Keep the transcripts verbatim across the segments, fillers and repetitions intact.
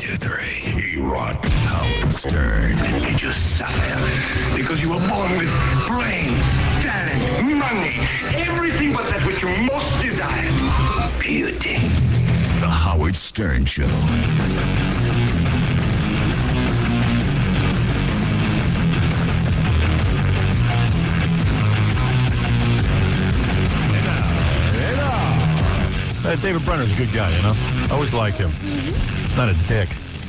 two, three. He rocked Howard Stern. Get you silent because you were born with brains, talent, money, everything but that which you most desire. Beauty. The Howard Stern Show. Uh, David Brenner's a good guy, you know. I always liked him. Mm-hmm. Not a dick.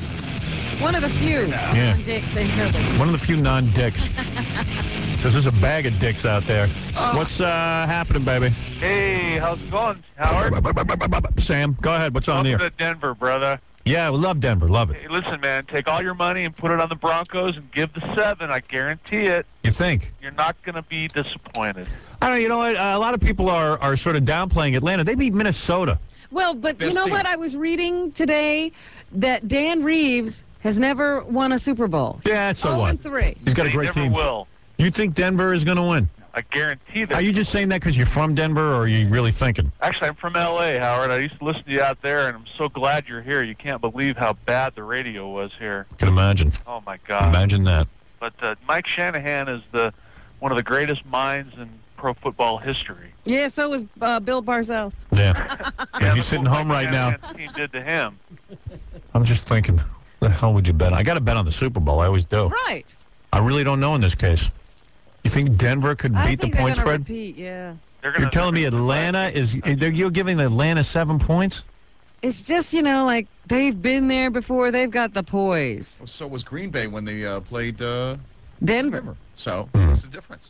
One of the few Yeah. non-dicks in Philly. One of the few non-dicks. Because there's a bag of dicks out there. Oh. What's uh, happening, baby? Hey, how's it going, Howard? Sam, go ahead. What's on Welcome there? to Denver, brother. Yeah, we love Denver. Love it. Hey, listen, man, take all your money and put it on the Broncos and give the seven. I guarantee it. You think? You're not going to be disappointed. I don't know. You know what? Uh, a lot of people are, are sort of downplaying Atlanta. They beat Minnesota. Well, but you Best know team. what? I was reading today that Dan Reeves has never won a Super Bowl. Yeah, so oh what? and three. He's got a They great never team. will. You think Denver is going to win? I guarantee that. Are you just saying that because you're from Denver, or are you really thinking? Actually, I'm from L A, Howard. I used to listen to you out there, and I'm so glad you're here. You can't believe how bad the radio was here. Can imagine. Oh, my God. Imagine that. But uh, Mike Shanahan is the one of the greatest minds in pro football history. Yeah, so was uh, Bill Parcells. Yeah. Yeah, he's look sitting what home Mike right now. Shanahan's team did to him. I'm just thinking, the hell would you bet? I got to bet on the Super Bowl. I always do. Right. I really don't know in this case. You think Denver could I beat think the they're point gonna spread? repeat, yeah. They're gonna, You're telling me they're gonna Atlanta is? They're, you're giving Atlanta seven points? It's just, you know, like they've been there before. They've got the poise. Well, so was Green Bay when they uh, played uh, Denver. Denver. So Hmm. what's the difference?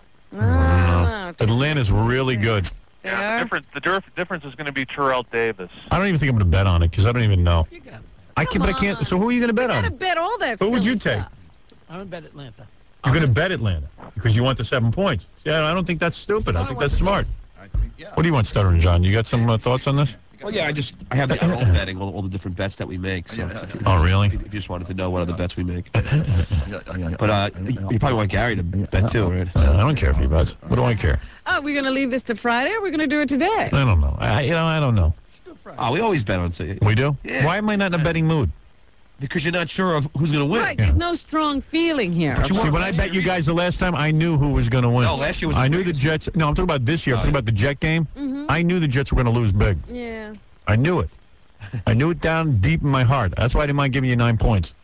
Ah, Atlanta's really good. They Yeah, are? the difference, the dif- difference is going to be Terrell Davis. I don't even think I'm going to bet on it because I don't even know. You got it. I Come can, but I can't. on. So who are you going to bet You on? gotta bet all that Who would silly you take? stuff. I'm going to bet Atlanta. You're going to bet Atlanta because you want the seven points. Yeah, I don't think that's stupid. I think that's smart. I think, yeah. What do you want, Stuttering John? You got some uh, thoughts on this? Well, yeah, I just I have our own betting, all, all the different bets that we make. So Yeah, if you- Oh, really? If you just wanted to know what other bets we make. Yeah, yeah, yeah. But uh, you you probably want Gary to bet too, right? Uh, I don't care if he bets. What do I care? Oh, we're going to leave this to Friday or we're going to do it today? I don't know. I, you know, I don't know. Oh, we always bet on say We do? Yeah. Why am I not in a betting mood? because you're not sure of who's going to win. Right, there's no strong feeling here. See, when I bet you guys the last time, I knew who was going to win. No, last year was I the knew the greatest. Jets. No, I'm talking about this year. I'm Oh, talking yeah. about the Jet game. Mhm. I knew the Jets were going to lose big. Yeah. I knew it. I knew it down deep in my heart. That's why I didn't mind giving you nine points.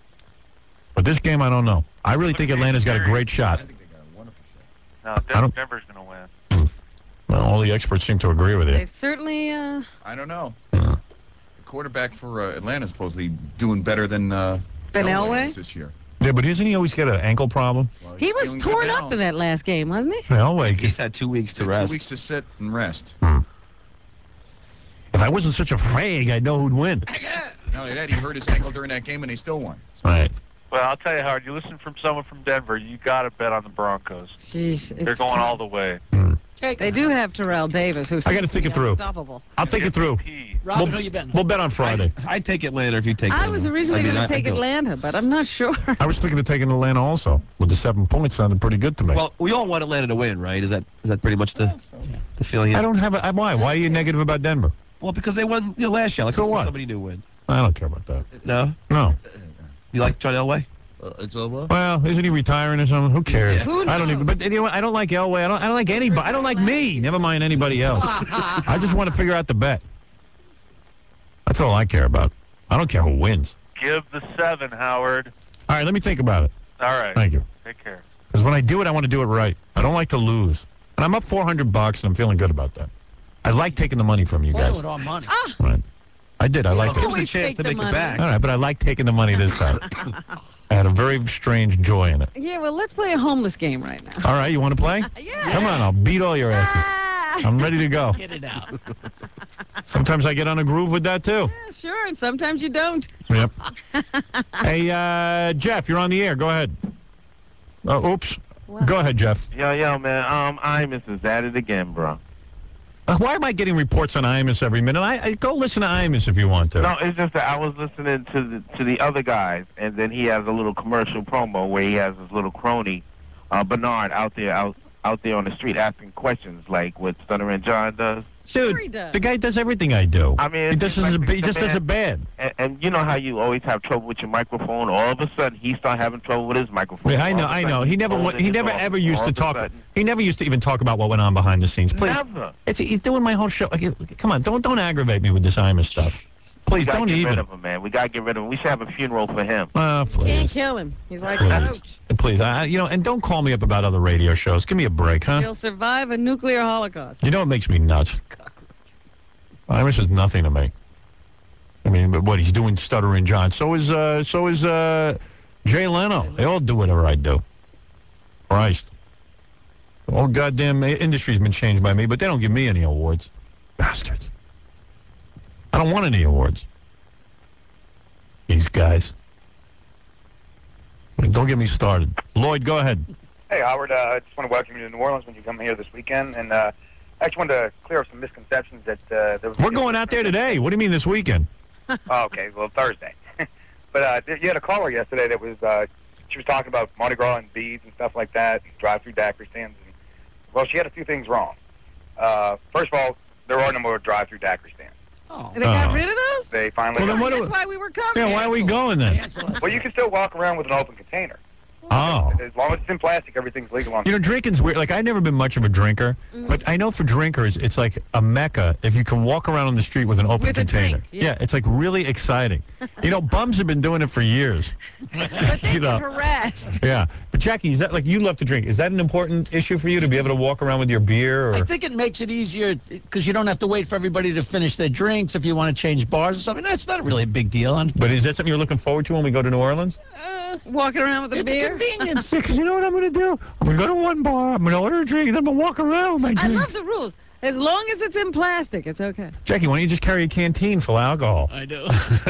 But this game, I don't know. I really think Atlanta's got a great shot. I think they got a wonderful shot. No, I Denver, don't- Denver's going to win. Well, all the experts seem to agree with you. They've certainly, uh, I don't know. The quarterback for uh, Atlanta is supposedly doing better than uh, Than Elway? is this year. Yeah, but isn't he always got an ankle problem? Well, he he's was feeling good torn now. up in that last game, wasn't he? Elway. He's had two weeks to Two rest. weeks to sit and rest. If I wasn't such a frag, I'd know who'd win. Not only that, he hurt his ankle during that game and they still won. All right. Well, I'll tell you, Howard, you listen from someone from Denver, you got to bet on the Broncos. Jeez, They're it's going tough. all the way. Take They do have Terrell Davis, who's I gotta think it through. unstoppable. I'll think it through. M V P. Robin, We'll- who you betting? We'll bet on Friday. I, I'd take Atlanta if you take I Denver. was originally I mean, going I- to take I'd go- Atlanta, but I'm not sure. I was thinking of taking Atlanta also. With the seven points, sounded pretty good to me. Well, we all want Atlanta to win, right? Is that is that pretty much the the feeling? I don't have a... I- Why? Why are you negative about Denver? Well, because they won you know, last year. Like So what? Somebody new win. I don't care about that. No, No. you like John Elway? Uh, it's over. Well, isn't he retiring or something? Who cares? Who I don't knows? even. But you know what? I don't like Elway. I don't. I don't like anybody. I don't like me. Never mind anybody else. I just want to figure out the bet. That's all I care about. I don't care who wins. Give the seven, Howard. All right, let me think about it. All right. Thank you. Take care. Because when I do it, I want to do it right. I don't like to lose. And I'm up four hundred bucks, and I'm feeling good about that. I like taking the money from you Playing guys. with our money. Right. I did. I like Give it. us a Always chance take to the make money. it back. All right, but I like taking the money this time. I had a very strange joy in it. Yeah, well, let's play a homeless game right now. All right, you want to play? Yeah. Come on, I'll beat all your asses. Ah! I'm ready to go. Get it out. Sometimes I get on a groove with that, too. Yeah, sure, and sometimes you don't. Yep. Hey, uh, Jeff, you're on the air. Go ahead. Oh, oops. Wow. Go ahead, Jeff. Yo, yo, man. Um, Imus is at it again, bro. Uh, Why am I getting reports on Imus every minute? I, I Go listen to Imus if you want to. No, it's just that I was listening to the to the other guys, and then he has a little commercial promo where he has his little crony, uh, Bernard, out there out out there on the street asking questions like what Stunner and John does. Sure he Dude, does. the guy does everything I do. I mean, he it does seems as a, like he the just does man- it bad. And, and you know how you always have trouble with your microphone. All of a sudden, he started having trouble with his microphone. Yeah, I All know, of a I sudden, know. He he's never, pulled went, in he his never office. ever used All to of a talk. sudden- He never used to even talk about what went on behind the scenes. Please, Never. it's, he's doing my whole show. Like, come on, don't don't aggravate me with this Imus stuff. Please We gotta don't get even. rid of him, man. We gotta get rid of him. We should have a funeral for him. Oh, Can't please, kill him. He's like a please, roach. please. I, you know, and don't call me up about other radio shows. Give me a break, huh? He'll survive a nuclear holocaust. You know what makes me nuts? Imus is nothing to me. I mean, but what he's doing, Stuttering John. So is uh, so is uh, Jay Leno. They all do whatever I do. Christ, the whole goddamn industry's been changed by me, but they don't give me any awards. Bastards. I don't want any awards. These guys. Don't get me started. Lloyd, go ahead. Hey, Howard. Uh, I just want to welcome you to New Orleans when you come here this weekend. And uh, I just wanted to clear up some misconceptions that uh, there was... We're going out there today. What do you mean this weekend? Oh, okay. Well, Thursday. But uh, you had a caller yesterday that was... Uh, she was talking about Mardi Gras and beads and stuff like that, drive-through daiquiri stands. And, well, she had a few things wrong. Uh, first of all, there are no more drive-through daiquiri stands. Oh. They got Oh. rid of those? They finally... Well, then what do That's we- why we were coming. Yeah, why are we going then? Cancel it. Well, you can still walk around with an open container. Oh. As long as it's in plastic, everything's legal on... You know, drinking's weird. Like, I've never been much of a drinker, Mm-hmm. but I know for drinkers, it's like a mecca if you can walk around on the street with an open With a container. drink, yeah. it's like really exciting. You know, bums have been doing it for years. But they You know. get harassed. Yeah. But, Jackie, is that like you love to drink? Is that an important issue for you to be able to walk around with your beer? Or? I think it makes it easier because you don't have to wait for everybody to finish their drinks if you want to change bars or something. That's not really a big deal. And But is that something you're looking forward to when we go to New Orleans? Uh, walking around with a It's beer. a convenience. Because you know what I'm going to do? I'm going to go to one bar, I'm going to order a drink, and then I'm going to walk around with my I drink. love the rules. As long as it's in plastic, it's okay. Jackie, why don't you just carry a canteen full of alcohol? I do.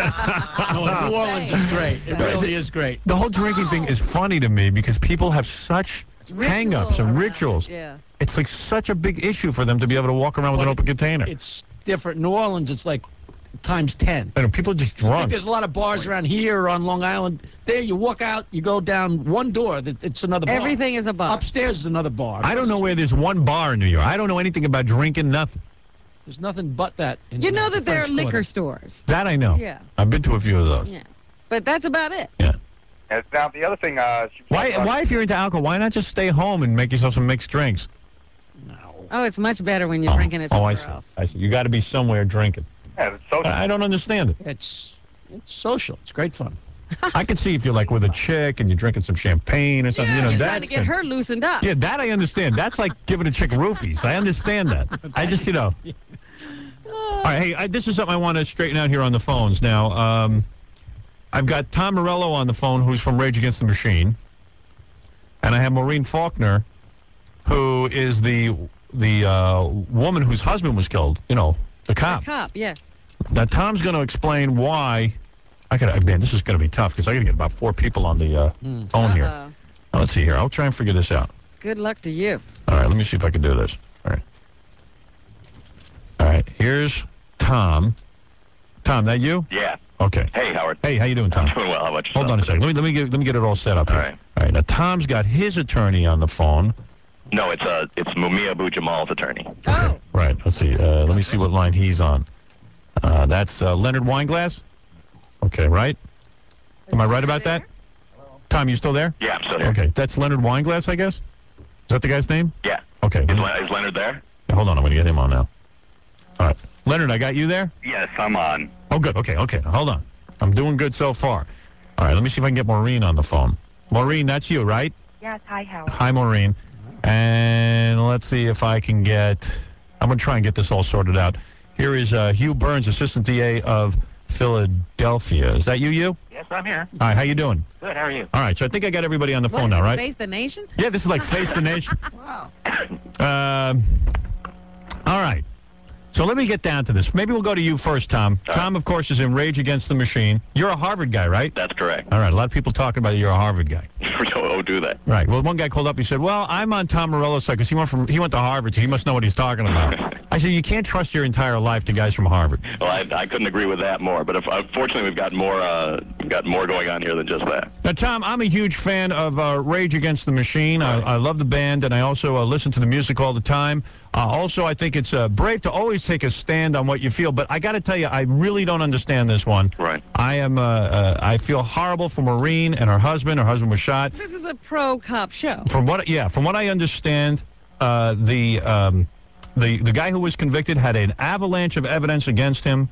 No, New Orleans is great. It really is great. The whole drinking thing is funny to me because people have such hang-ups Ritual and around rituals. it, Yeah. It's like such a big issue for them to be able to walk around with an But open container. It's different. New Orleans, it's like times ten. I know, people are just I think drunk. there's a lot of bars around here or on Long Island. There, you walk out, you go down one door, that it's another bar. Everything is a bar. Upstairs is another bar. I don't know where there's one bar in New York. I don't know anything about drinking, nothing. There's nothing but that. In You know the that there are French liquor Quarter. stores. That I know. Yeah. I've been to a few of those. Yeah. But that's about it. And now, the other thing... Uh, she was Why, talking about- why, if you're into alcohol, why not just stay home and make yourself some mixed drinks? No. Oh, it's much better when you're Oh, drinking it oh, I somewhere see. else. I see. You got to be somewhere drinking. Yeah, it's social. I I don't understand it. It's it's social. It's great fun. I can see if you're like with a chick and you're drinking some champagne or something. Yeah, you know, you're that's trying to get the- her loosened up. Yeah, that I understand. That's like giving a chick roofies. I understand that. I just, you know. All right, hey, I, this is something I want to straighten out here on the phones now. Um, I've got Tom Morello on the phone, who's from Rage Against the Machine, and I have Maureen Faulkner, who is the the uh, woman whose husband was killed. You know, the cop. The cop, yes. Now Tom's going to explain why. I got man, this is going to be tough because I got to get about four people on the uh, phone here. Uh-oh. Now, let's see here. I'll try and figure this out. Good luck to you. All right, let me see if I can do this. All right. All right, here's Tom. Tom, that you? Yeah. Okay. Hey, Howard. Hey, how you doing, Tom? I'm doing well. How about yourself? Hold on a second. Let me let me get let me get it all set up All here. right. All right. Now Tom's got his attorney on the phone. No, it's uh, it's Mumia Abu Jamal's attorney. Oh. Right. Let's see. Uh, let me see what line he's on. Uh, that's uh, Leonard Weinglass. Okay. Right. Am I right about that? Tom, you still there? Yeah, I'm still here. Okay. That's Leonard Weinglass, I guess. Is that the guy's name? Yeah. Okay. Is, Le- is Leonard there? Hold on. I'm going to get him on now. All right. Leonard, I got you there? Yes, I'm on. Oh, good. Okay, okay. Hold on. I'm doing good so far. All right, let me see if I can get Maureen on the phone. Maureen, that's you, right? Yes, hi, Howard. Hi, Maureen. And let's see if I can get... I'm going to try and get this all sorted out. Here is uh, Hugh Burns, Assistant D A of Philadelphia. Is that you, you? Yes, I'm here. All right, how you doing? Good, how are you? All right, so I think I got everybody on the What, phone is now, it right? Face the Nation? Yeah, this is like Face the Nation. Wow. Um, all right. So let me get down to this. Maybe we'll go to you first, Tom. All Tom, of course, is in Rage Against the Machine. You're a Harvard guy, right? That's correct. All right. A lot of people talking about you're a Harvard guy. oh, do that. Right. Well, one guy called up. He said, "Well, I'm on Tom Morello's side because he went from he went to Harvard, so he must know what he's talking about." I said, "You can't trust your entire life to guys from Harvard." Well, I, I couldn't agree with that more. But if, unfortunately, we've got more uh, we've got more going on here than just that. Now, Tom, I'm a huge fan of uh, Rage Against the Machine. I, I love the band, and I also uh, listen to the music all the time. Uh, also, I think it's uh, brave to always take a stand on what you feel, but I got to tell you, I really don't understand this one. Right. I am. Uh, uh, I feel horrible for Maureen and her husband. Her husband was shot. This is a pro-cop show. From what, yeah, from what I understand, uh, the um, the the guy who was convicted had an avalanche of evidence against him.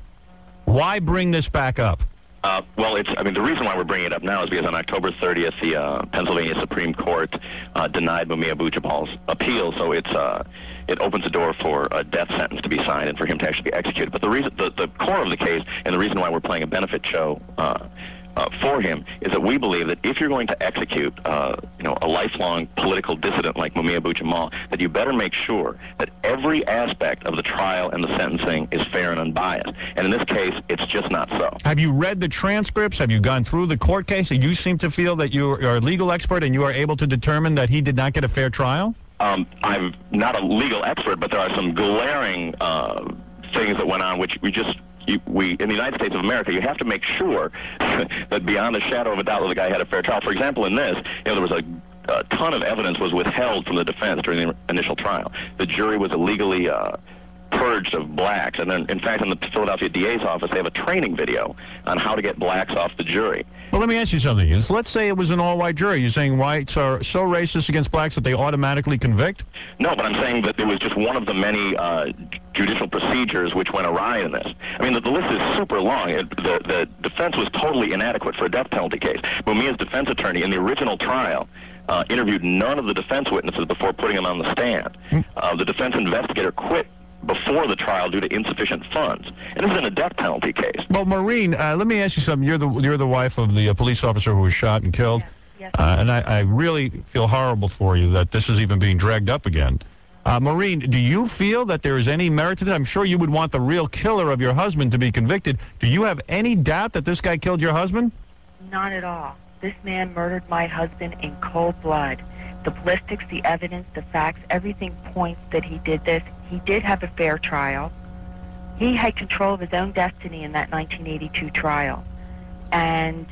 Why bring this back up? Uh, well, it's, I mean, the reason why we're bringing it up now is because on October thirtieth, the uh, Pennsylvania Supreme Court uh, denied Mumia Abu-Jamal's appeal, so it's, uh, it opens the door for a death sentence to be signed and for him to actually be executed. But the reason, the, the core of the case, and the reason why we're playing a benefit show uh, uh, for him, is that we believe that if you're going to execute, uh, you know, a lifelong political dissident like Mumia Abu-Jamal, that you better make sure that every aspect of the trial and the sentencing is fair and unbiased. And in this case, it's just not so. Have you read the transcripts? Have you gone through the court case? You seem to feel that you are a legal expert and you are able to determine that he did not get a fair trial? Um, I'm not a legal expert, but there are some glaring uh, things that went on which we just... You, we, in the United States of America, you have to make sure that beyond a shadow of a doubt that the guy had a fair trial. For example, in this, you know, there was a, a ton of evidence was withheld from the defense during the initial trial. The jury was illegally uh, purged of blacks, and then, in fact, in the Philadelphia D A's office, they have a training video on how to get blacks off the jury. Well, let me ask you something. Is, let's say it was an all-white jury. You're saying whites are so racist against blacks that they automatically convict? No, but I'm saying that it was just one of the many uh, judicial procedures which went awry in this. I mean, the, the list is super long. It, the, the defense was totally inadequate for a death penalty case. Mumia's defense attorney in the original trial uh, interviewed none of the defense witnesses before putting them on the stand. Uh, the defense investigator quit before the trial due to insufficient funds. And this is in a death penalty case. Well, Maureen, uh, let me ask you something. You're the you're the wife of the uh, police officer who was shot and killed. Yes, yes. Uh, and I, I really feel horrible for you that this is even being dragged up again. Uh, Maureen, do you feel that there is any merit to this? I'm sure you would want the real killer of your husband to be convicted. Do you have any doubt that this guy killed your husband? Not at all. This man murdered my husband in cold blood. The ballistics, the evidence, the facts, everything points that he did this. He did have a fair trial. He had control of his own destiny in that nineteen eighty-two trial. And,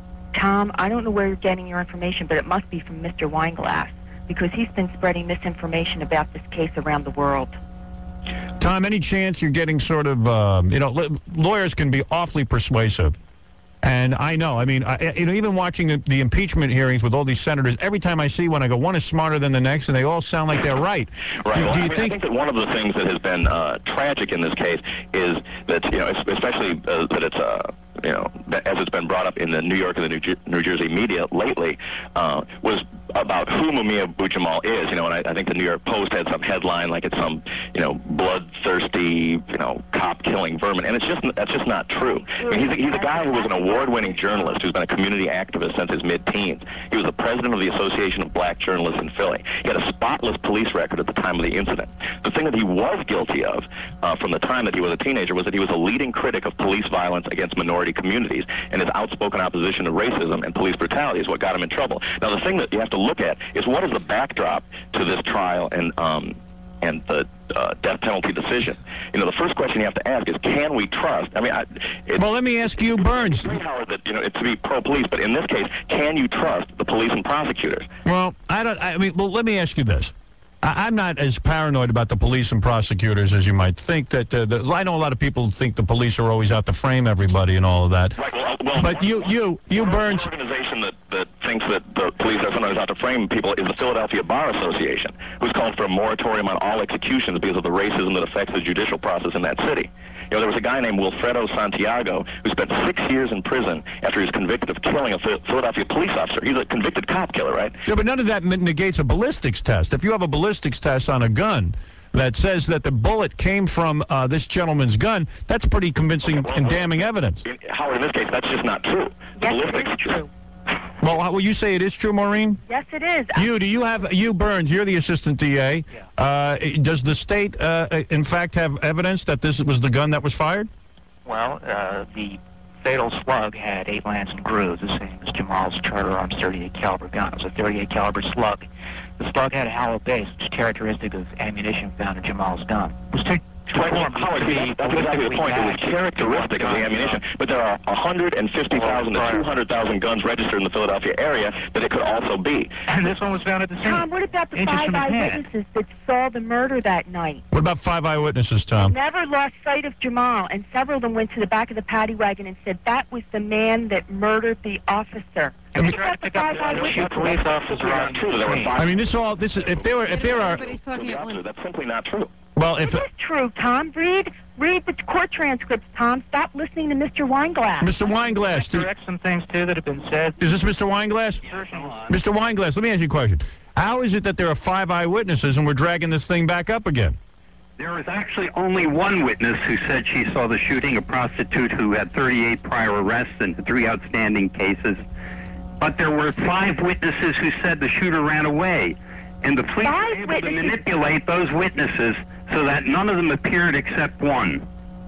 Tom, I don't know where you're getting your information, but it must be from Mister Weinglass, because he's been spreading misinformation about this case around the world. Tom, any chance you're getting sort of, um, you know, lawyers can be awfully persuasive. And I know, I mean, I, you know, even watching the, the impeachment hearings with all these senators, every time I see one, I go, one is smarter than the next, and they all sound like they're right. Right. Do, well, do you I, mean, think... I think that one of the things that has been uh, tragic in this case is that, you know, especially uh, that it's, uh, you know, as it's been brought up in the New York and the New, Jer New Jersey media lately, uh, was about who Mumia Abu-Jamal is, you know, and I, I think the New York Post had some headline like it's some, you know, bloodthirsty, you know, cop-killing vermin, and it's just, that's just not true. I mean, he's a, he's a guy who was an award-winning journalist who's been a community activist since his mid-teens. He was the president of the Association of Black Journalists in Philly. He had a spotless police record at the time of the incident. The thing that he was guilty of uh, from the time that he was a teenager was that he was a leading critic of police violence against minority communities, and his outspoken opposition to racism and police brutality is what got him in trouble. Now, the thing that you have to look at is what is the backdrop to this trial and um, and the uh, death penalty decision. You know, the first question you have to ask is, can we trust? I mean, I, it's, well, let me ask you, Burns. It's Howard, that, you know, it's to be pro-police, but in this case, can you trust the police and prosecutors? Well, I don't. I mean, well, let me ask you this. I, I'm not as paranoid about the police and prosecutors as you might think. That uh, the, I know a lot of people think the police are always out to frame everybody and all of that. Right. Well, well but you, you, you, Burns. An organization that, that thinks that the police are sometimes out to frame people is the Philadelphia Bar Association, who's called for a moratorium on all executions because of the racism that affects the judicial process in that city. You know, there was a guy named Wilfredo Santiago who spent six years in prison after he was convicted of killing a Philadelphia police officer. He's a convicted cop killer, right? Yeah, but none of that negates a ballistics test. If you have a ballistics test on a gun that says that the bullet came from uh, this gentleman's gun, that's pretty convincing okay, well, and damning evidence. Howard, in this case, that's just not true. Yes, ballistics, it is true. Well, how will you say it is true, Maureen? Yes, it is. You, do you have, you, Burns, you're the assistant D A. Yeah. Uh, does the state, uh, in fact, have evidence that this was the gun that was fired? Well, uh, the fatal slug had eight lands and grooves, the same as Jamal's Charter Arms thirty-eight caliber gun. It was a thirty-eight caliber slug. The slug had a hollow base, which is characteristic of ammunition found in Jamal's gun. It was Well, Howard, see, that's, that's exactly the point. It was characteristic of the ammunition, but there are one hundred fifty thousand to two hundred thousand guns registered in the Philadelphia area that it could also be. And this one was found at the scene. Tom, what about the Inches five from his hand. eyewitnesses that saw the murder that night? What about five eyewitnesses, Tom? Never lost sight of Jamal, and several of them went to the back of the paddy wagon and said that was the man that murdered the officer. And we tried to pick up the police officers around too. There were five. I mean, this all this is if there were if there are. Everybody's talking at once. That's simply not true. Well, if It is true, Tom. Read, read the court transcripts, Tom. Stop listening to Mister Weinglass. Mister Weinglass, do, Correct some things too that have been said. is this Mister Weinglass? Mister Weinglass, let me ask you a question. How is it that there are five eyewitnesses and we're dragging this thing back up again? There was actually only one witness who said she saw the shooting, a prostitute who had thirty-eight prior arrests and three outstanding cases. But there were five witnesses who said the shooter ran away. And the police Five were able witnesses? to manipulate those witnesses so that none of them appeared except one.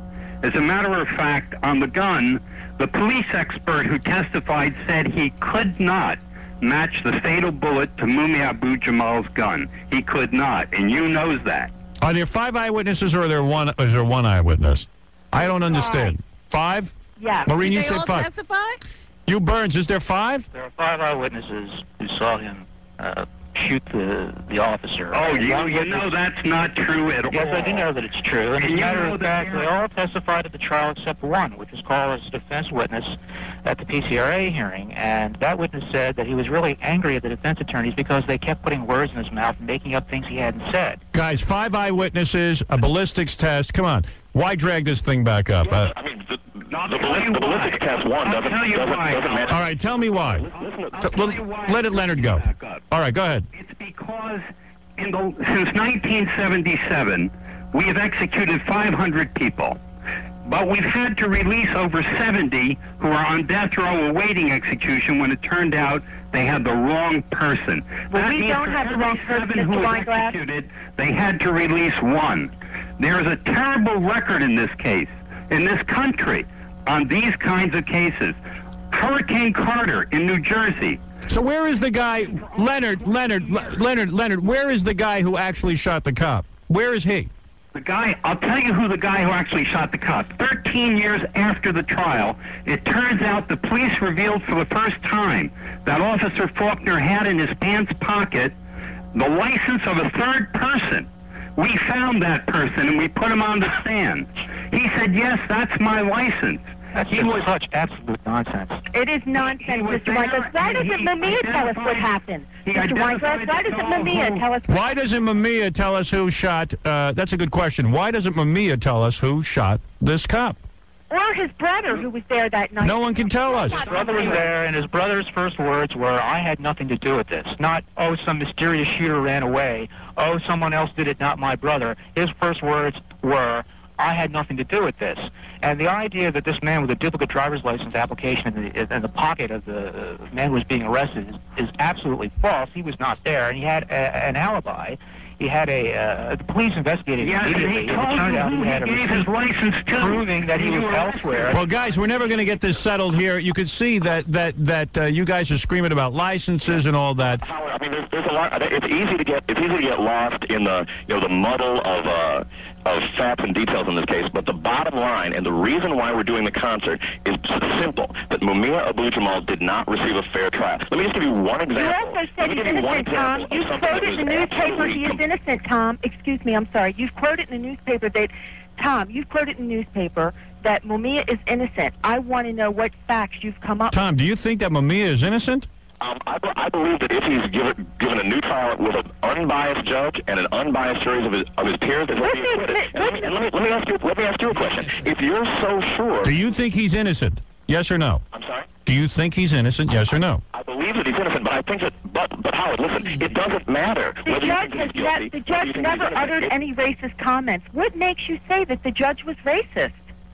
As a matter of fact, on the gun, the police expert who testified said he could not match the fatal bullet to Mumia Abu Jamal's gun. He could not, and you knows that. Are there five eyewitnesses or are there one? Is there one eyewitness? I don't understand. Five? Yeah. Maureen, Did you they said all five. testify? You Burns, is there five? There are five eyewitnesses who saw him uh, shoot the the officer. Oh, And you, one you witness- know that's not true at all. Yes, I do know that it's true. And as And a you matter know of that fact, they're- they all testified at the trial except one, which was called as a defense witness at the P C R A hearing. And that witness said that he was really angry at the defense attorneys because they kept putting words in his mouth and making up things he hadn't said. Guys, five eyewitnesses, a ballistics test. Come on. Why drag this thing back up? Uh, I mean, the, I'll the, tell ballistic, you the ballistics why. test one I'll doesn't, tell you doesn't, why, doesn't match. all right, tell me why. Listen to, I'll T- tell let, you why let it Leonard go. back up. All right, go ahead. It's because in the, since nineteen seventy-seven, we have executed five hundred people. But we've had to release over seventy who are on death row awaiting execution when it turned out they had the wrong person. Well, That we means don't for have the every wrong person, seven who Mister was Weinglass. executed, they had to release one. There is a terrible record in this case, in this country, on these kinds of cases. Hurricane Carter in New Jersey. So where is the guy, Leonard, Leonard, Le- Leonard, Leonard, where is the guy who actually shot the cop? Where is he? The guy, I'll tell you who the guy who actually shot the cop. Thirteen years after the trial, it turns out the police revealed for the first time that Officer Faulkner had in his pants pocket the license of a third person. We found that person and we put him on the stand. He said, yes, that's my license. That's He just was- such absolute nonsense. It is nonsense, He was Mister there Weinglass. Why and doesn't he Mamiya tell us what identified- happened? he Mister identified Weinglass, why the doesn't fellow Mamiya who- tell us? Why doesn't Mamiya tell us who shot, uh, that's a good question. Why doesn't Mamiya tell us who shot this cop? Or his brother who was there that night. No one can tell us. His brother was there, and his brother's first words were, I had nothing to do with this. Not, oh, some mysterious shooter ran away. Oh, someone else did it, not my brother. His first words were, I had nothing to do with this. And the idea that this man with a duplicate driver's license application in the, in the pocket of the uh, man who was being arrested is, is absolutely false. He was not there, and he had a, an alibi. He had a, uh, the police investigated Yes, and immediately, he and it told turned you out who he he had a gave his receipt license to. proving that he You was were elsewhere. Well, guys, we're never going to get this settled here. You can see that that that uh, you guys are screaming about licenses and all that. Howard, I mean, there's, there's a lot. It's easy to get. It's easy to get lost in the, you know, the muddle of uh, of facts and details in this case. But the bottom line, and the reason why we're doing the concert, is simple: that Mumia Abu Jamal did not receive a fair trial. Let me just give you one You example. also said Let me he's give you one innocent, Tom. example You of something that quoted in the was newspaper absolutely he is com- innocent, Tom. Excuse me, I'm sorry. You've quoted in the newspaper that, Tom, you've quoted in the newspaper that Mumia is innocent. I want to know what facts you've come up Tom, do you think that Mamiya is innocent? Um, I, be- I believe that if he's given, given a new trial with an unbiased judge and an unbiased jury of his of his peers, that he'll be Listen, acquitted. li- And let me, and let me let me ask you let me ask you a question. If you're so sure, Do you think he's innocent? Yes or no? I'm sorry. Do you think he's innocent? Yes or no? I believe that he's innocent, but I think that, but, but Howard, listen, it doesn't matter The whether you judge think has he's ne- guilty. the whether you judge think he's never innocent. uttered It- any racist comments. What makes you say that the judge was racist?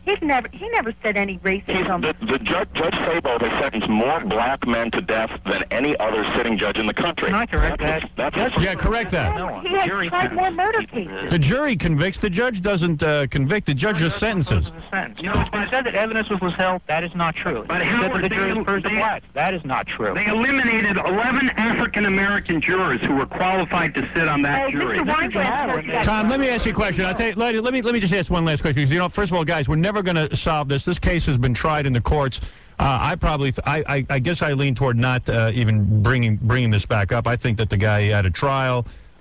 He's never he never said any racism. The, the judge, Judge Sabo has sentenced more black men to death than any other sitting judge in the country. Can I correct that? That's Yeah, correct that. No, he has tried more murder cases. The jury convicts. The judge doesn't uh, convict. The judge just sentences. You know, when it said that evidence was withheld, that is not true. But it how said that the they- jury was purged of they- blacks. That is not true. They eliminated eleven African American jurors who were qualified to sit on that Hey, jury. Mister Weinberg says that- Tom, let me ask you a question. I'll tell you, let, let me let me just ask one last question. Because, you know, first of all, guys, we're never going to solve this. This case has been tried in the courts. Uh, I probably, th- I, I, I guess I lean toward not uh, even bringing bringing this back up. I think that the guy had a trial.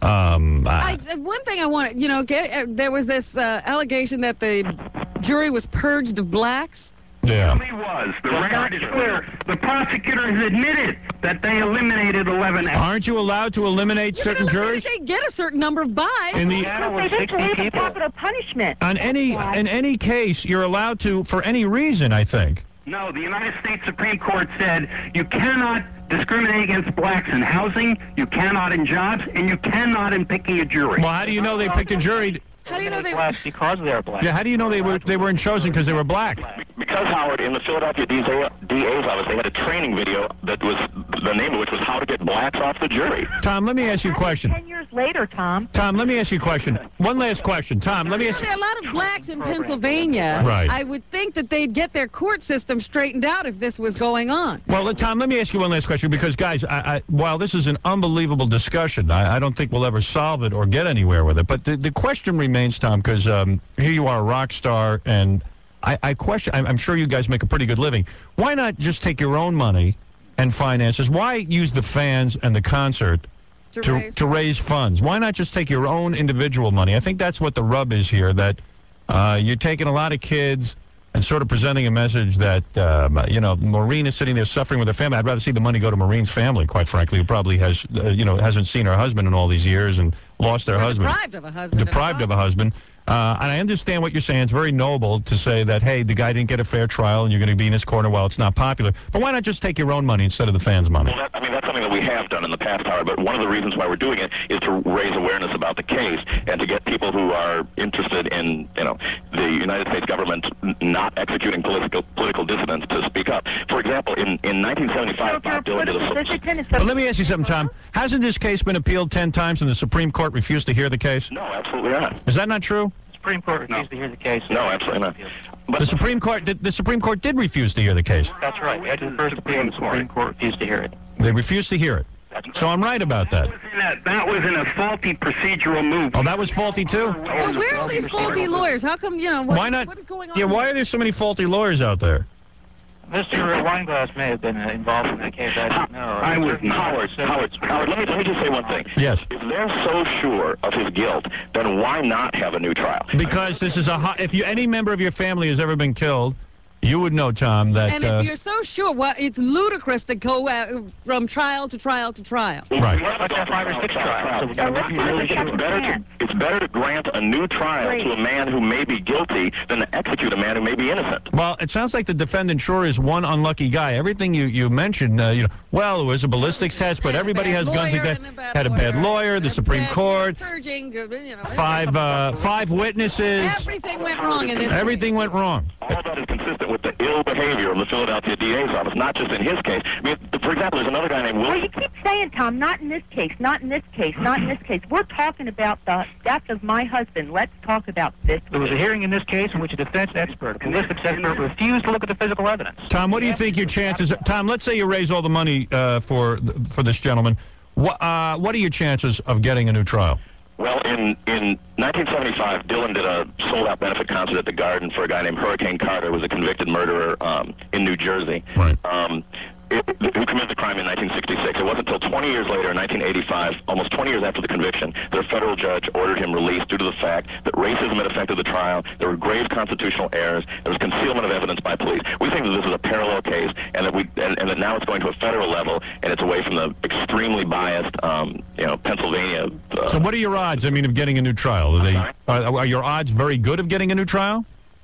Um, I, one thing I want to, you know, get, uh, there was this uh, allegation that the jury was purged of blacks. Yeah. He was. The record is clear. The prosecutor has admitted that they eliminated eleven. Aren't you allowed to eliminate You certain can eliminate, juries? They get a certain number of buys. In the- Because they didn't believe in capital punishment. On any in any case, you're allowed to for any reason. I think. No, the United States Supreme Court said you cannot discriminate against blacks in housing, you cannot in jobs, and you cannot in picking a jury. Well, how do you know they picked a jury? How do you know they? Blacks because they're black. Yeah, how do you know they were they weren't chosen because they were black? because, Howard, in the Philadelphia D A's office, they had a training video that was, the name of which was How to Get Blacks Off the Jury. Tom, let me ask you a question. Ten years later, Tom. Tom, let me ask you a question. One last question. Tom, let me You know, ask there are a lot of blacks in Pennsylvania. Right. I would think that they'd get their court system straightened out if this was going on. Well, uh, Tom, let me ask you one last question because, guys, I, I, while this is an unbelievable discussion, I, I don't think we'll ever solve it or get anywhere with it. But the, the question remains, Tom, because um, here you are, a rock star, and I, I question, I'm, I'm sure you guys make a pretty good living. Why not just take your own money and finances? Why use the fans and the concert To to, raise to raise funds? Why not just take your own individual money? I think that's what the rub is here, that uh, you're taking a lot of kids and sort of presenting a message that, um, you know, Maureen is sitting there suffering with her family. I'd rather see the money go to Maureen's family, quite frankly, who probably has, uh, you know, hasn't seen her husband in all these years and lost their We're husband. deprived of a husband. and a Deprived of a husband. Uh, and I understand what you're saying. It's very noble to say that, hey, the guy didn't get a fair trial and you're going to be in his corner while it's not popular. But why not just take your own money instead of the fans' money? Well, that, I mean, that's something that we have done in the past, Howard, but one of the reasons why we're doing it is to raise awareness about the case and to get people who are interested in, you know, the United States government n- not executing political political dissidents to speak up. For example, in, in nineteen seventy-five, Bob Dylan did a... But let me ask you something, Tom. Hasn't this case been appealed ten times and the Supreme Court refused to hear the case? No, absolutely not. Is that not true? The Supreme Court refused to hear the case. No, absolutely not. But the Supreme Court did, the Supreme Court did refuse to hear the case. That's right. After the first appeal, the Supreme Court refused to hear it. They refused to hear it. So I'm right about that. In a- that was in a faulty procedural move. Oh, that was faulty too? Well, where are all these faulty lawyers? How come, you know, what, Why not? what is going on? Yeah, why are there so many faulty lawyers out there? Mister Weinglass may have been uh, involved in that case. I don't know. I was Howard. Howard. Howard. Let me let me just say one thing. Yes. If they're so sure of his guilt, then why not have a new trial? Because this is a hot, if you any member of your family has ever been killed, you would know, Tom, that And uh, if you're so sure, well, it's ludicrous to go uh, from trial to trial to trial. right. Let's have five or six trials. So we gotta make it really It's sure. better to it's better to grant a new trial to a man who may be guilty than to execute a man who may be innocent. Well, it sounds like the defendant sure is one unlucky guy. Everything you, you mentioned, uh, you know, well, it was a ballistics test, but And a everybody bad has guns lawyer like and a that. bad Had a bad lawyer, lawyer, the and Supreme bad Court, Purging, you know, five uh, five witnesses. everything went wrong in this Everything went wrong. All that is consistent with the ill behavior of the Philadelphia D A's office, not just in his case. I mean, for example, there's another guy named Well, Wilson. you keep saying, Tom, not in this case, not in this case, not in this case. We're talking about the death of my husband. Let's talk about this. There was a hearing in this case in which a defense expert, a ballistics expert, refused to look at the physical evidence. Tom, what do you think your chances? Tom, let's say you raise all the money uh, for for this gentleman. What uh, what are your chances of getting a new trial? Well, in, in nineteen seventy-five, Dylan did a sold-out benefit concert at the Garden for a guy named Hurricane Carter, who was a convicted murderer um, in New Jersey. Right. Um, it, who committed the crime in nineteen sixty-six. It wasn't until twenty years later, in nineteen eighty-five, almost twenty years after the conviction, that a federal judge ordered him released due to the fact that racism had affected the trial, there were grave constitutional errors, there was concealment of evidence by police. We think that this is a parallel case, and that we and, and that now it's going to a federal level, and it's away from the extremely biased, um, you know, Pennsylvania. Uh, So what are your odds? I mean, of getting a new trial? Are they sorry? are, are your odds very good of getting a new trial?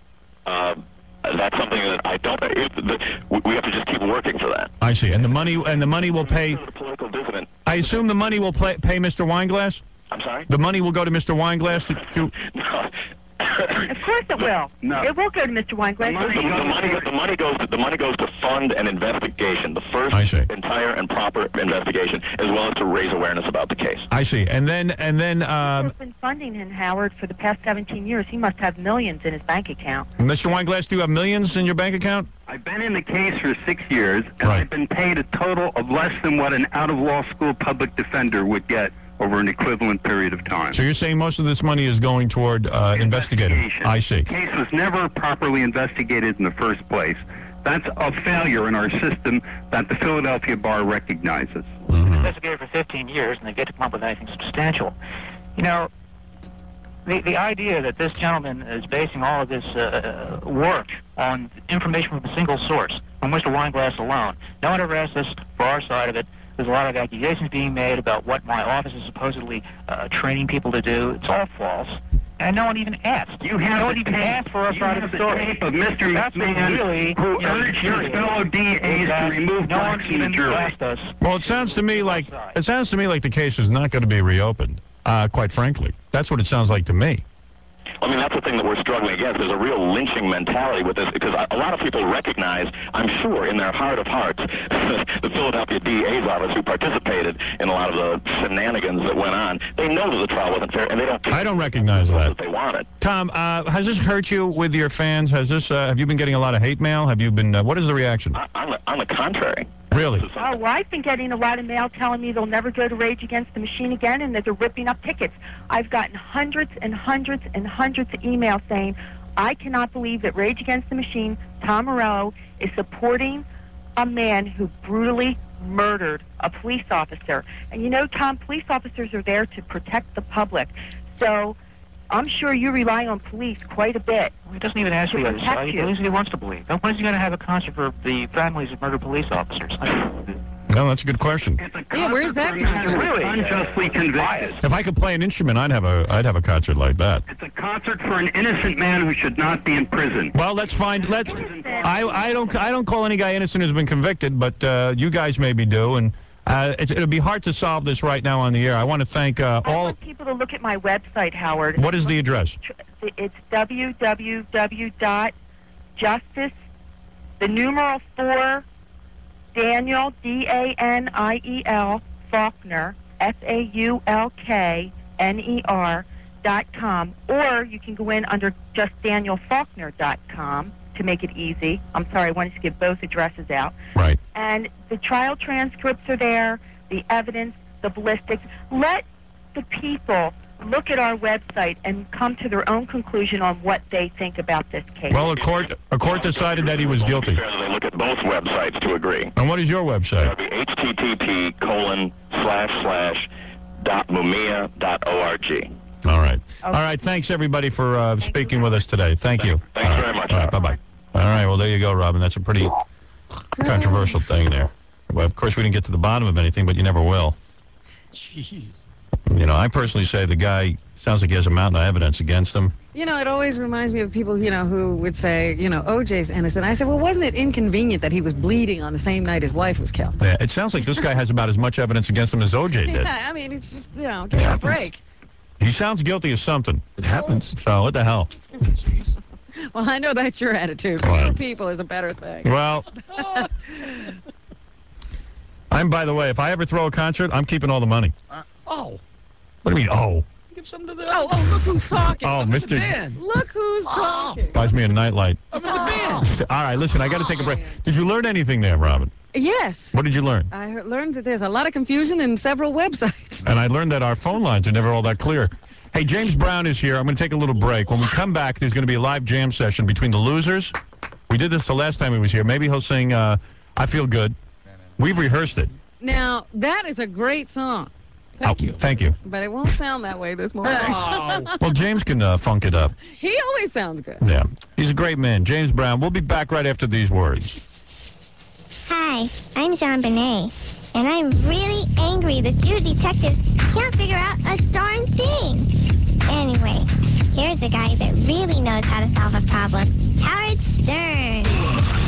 uh, that's something that I don't. It, the, we have to just keep working for that. I see. And the money and the money will pay. The political dissident. I assume the money will play, pay Mister Weinglass. I'm sorry. The money will go to Mister Weinglass to. to No. Of course it will. No. It will go to Mister Weinglass. The money, the money, the money goes to the money goes to fund an investigation, the first I see. entire and proper investigation, as well as to raise awareness about the case. I see. And then, and then, People um, have been funding him, Howard, for the past seventeen years. He must have millions in his bank account. Mister Weinglass, do you have millions in your bank account? I've been in the case for six years, and Right. I've been paid a total of less than what an out-of-law school public defender would get over an equivalent period of time. So you're saying most of this money is going toward uh, investigating? Investigation. I see. The case was never properly investigated in the first place. That's a failure in our system that the Philadelphia Bar recognizes. Investigated for fifteen years, and they get to come up with anything substantial. You know, the the idea that this gentleman is basing all of this uh, work on information from a single source, from Mister Weinglass alone. No one ever asked us for our side of it. There's a lot of accusations being made about what my office is supposedly uh, training people to do. It's all false. And no one even asked. You have no one the even tape. asked for our You side have of the the story. tape of Mister That's what McMahon, really, who you know, urged his infuriating fellow D is As to that remove no one blacks from the even jury. asked us. Well, it sounds to me like it sounds to me like the case is not going to be reopened. Uh, quite frankly, that's what it sounds like to me. I mean, that's the thing that we're struggling against. There's a real lynching mentality with this, because a lot of people recognize, I'm sure, in their heart of hearts, the Philadelphia D A's office, who participated in a lot of the shenanigans that went on. They know that the trial wasn't fair, and they don't. I don't recognize that. They wanted. Tom, uh, has this hurt you with your fans? Has this? Uh, have you been getting a lot of hate mail? Have you been? Uh, what is the reaction? On the, on the contrary. Really? Oh, well, I've been getting a lot of mail telling me they'll never go to Rage Against the Machine again and that they're ripping up tickets. I've gotten hundreds and hundreds and hundreds of emails saying, I cannot believe that Rage Against the Machine, Tom Morello, is supporting a man who brutally murdered a police officer. And you know, Tom, police officers are there to protect the public. So I'm sure you rely on police quite a bit. He doesn't even ask to the other protect side. He you. believes what he wants to believe. Then when is he going to have a concert for the families of murdered police officers? No, that's a good question. Yeah, where's that concert? Really? Unjustly convicted. If I could play an instrument, I'd have a I'd have a concert like that. It's a concert for an innocent man who should not be in prison. Well, let's find. Let I I don't I don't call any guy innocent who's been convicted, but uh, you guys maybe do, and uh, it, it'll be hard to solve this right now on the air. I want to thank uh, I all. want people to look at my website, Howard. What is the address? It's w w w dot justice, the numeral four, Daniel, D A N I E L, Faulkner, F A U L K N E R, dot com. Or you can go in under just daniel faulkner dot com to make it easy. I'm sorry, I wanted to give both addresses out. Right. And the trial transcripts are there, the evidence, the ballistics. Let the people look at our website and come to their own conclusion on what they think about this case. Well, a court a court decided that he was guilty. They look at both websites to agree. And what is your website? H T T P colon slash slash dot mumia dot org. All right. All right. Thanks everybody for uh, speaking with us today. Thank you. Thanks All right. very much. All right. Bye bye. All right. Well, there you go, Robin. That's a pretty controversial thing there. Well, of course, we didn't get to the bottom of anything, but you never will. Jeez. You know, I personally say the guy sounds like he has a mountain of evidence against him. You know, it always reminds me of people, you know, who would say, you know, O J's innocent. I said, well, wasn't it inconvenient that he was bleeding on the same night his wife was killed? Yeah, it sounds like this guy has about as much evidence against him as O J did. Yeah, I mean, it's just, you know, give him a break. He sounds guilty of something. It happens. So what the hell? Well, I know that's your attitude. Right. Fewer people is a better thing. Well, I'm, by the way, if I ever throw a concert, I'm keeping all the money. Oh. What do you mean, oh? Give some to the. Oh, oh, look who's talking. Oh, I'm in the Mister band. Look who's talking. Buys me a nightlight. I'm in the band. All right, listen, I got to take a break. Did you learn anything there, Robin? Yes. What did you learn? I heard, learned that there's a lot of confusion in several websites. And I learned that our phone lines are never all that clear. Hey, James Brown is here. I'm going to take a little break. When we come back, there's going to be a live jam session between the losers. We did this the last time he was here. Maybe he'll sing uh, I Feel Good. We've rehearsed it. Now, that is a great song. Thank oh, you. Thank you. But it won't sound that way this morning. Oh. Well, James can uh, funk it up. He always sounds good. Yeah. He's a great man. James Brown. We'll be back right after these words. Hi, I'm Jean Benet, and I'm really angry that you detectives can't figure out a darn thing. Anyway, here's a guy that really knows how to solve a problem. Howard Stern.